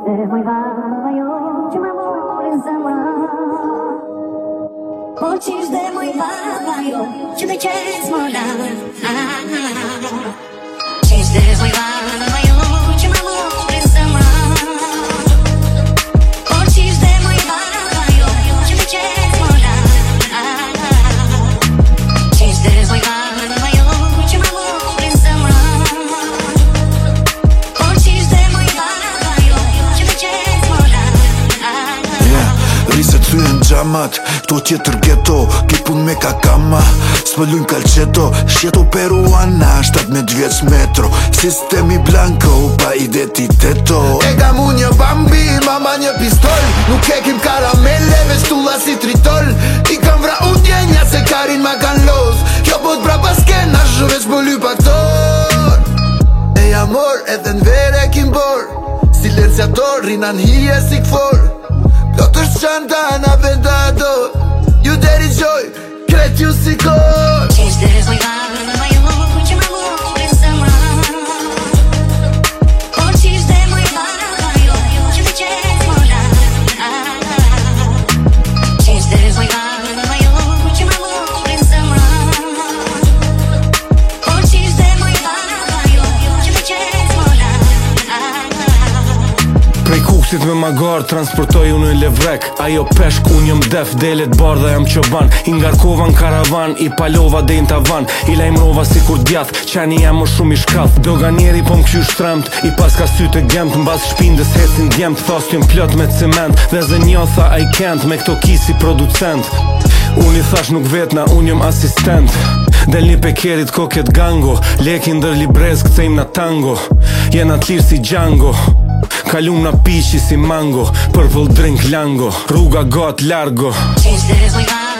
Qishte moj baba jo që më morin zemra. Po qishte moj baba jo që me qes mola. Qishte moj baba jo që më morin zemra. Po qishte moj baba jo që me qes mola. Qishte moj baba jo që më morin zemra. Po qishte moj baba jo që me qes mola. Rrise të thyen gjamat, to tjetër ghetto, ki pun me kakama. S'pëllujn kalqeto, shjeto peruana, 17 vjeç metro. Sistemi blanco, pa identiteto. E kam unë një bambi, mama një pistol. Nuk e kim karamele, veç tulla si tritol. I kam vra u djenja se karin ma kan los. Kjo po t'brapa s'kena, veç po lyp aktor. E amor, edhe n'vere kim bor. Silenciator, rinan hije si kfor. Plot është qanta, na vendador. Ju deri gjoj, kret ju si kor. Qishte moj baba jo që më morin zemra. Po qishte moj baba jo që me qes mola. Qishte moj baba jo që më morin zemra. Po qishte moj baba jo që me qes mola. Prej kuksit me magar, transportoj unë në levrek. Ajo peshk, unë jëm def, delet bardha jam qoban. I ngarkova në karavan, i palova dhe në tavan. I lajmrova si kur djath, qani jam më shumë i shkath. Doganieri po m'kqy shtremt, i pas ka sytë e gemt. M'bas shpindës hecin djemt, thos t'jëm plot me cement. Dhe zë njo tha I can't, me këto kisi producent. Unë i thash nuk vetna, unë jëm asistent. Del një pekerit koket gango, lekin ndër librez këcejm na tango. Jena t'lirë si Django, kalum na pishi si mango, purple drink lango, rruga got largo. Qishte moj baba